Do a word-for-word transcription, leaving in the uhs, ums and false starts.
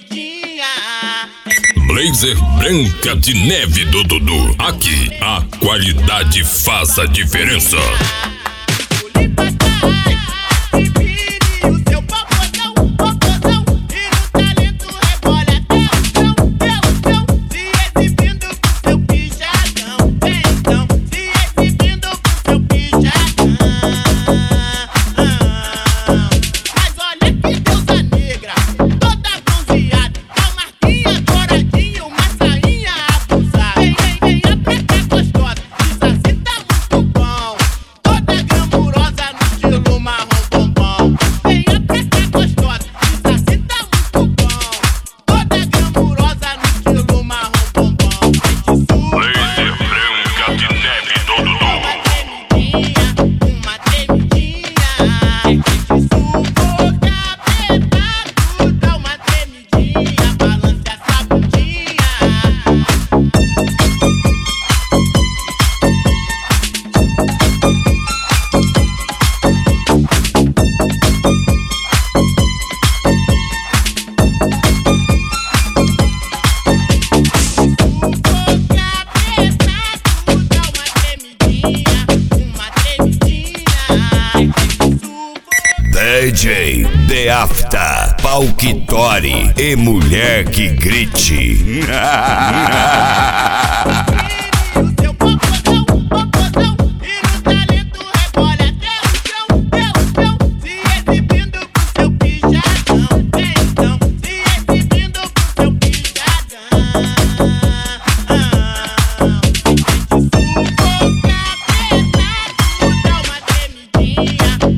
Blazer Branca de Neve do Dudu. Aqui a qualidade faz a diferença. D J The Afta, pau que tore e mulher que grite. Yeah.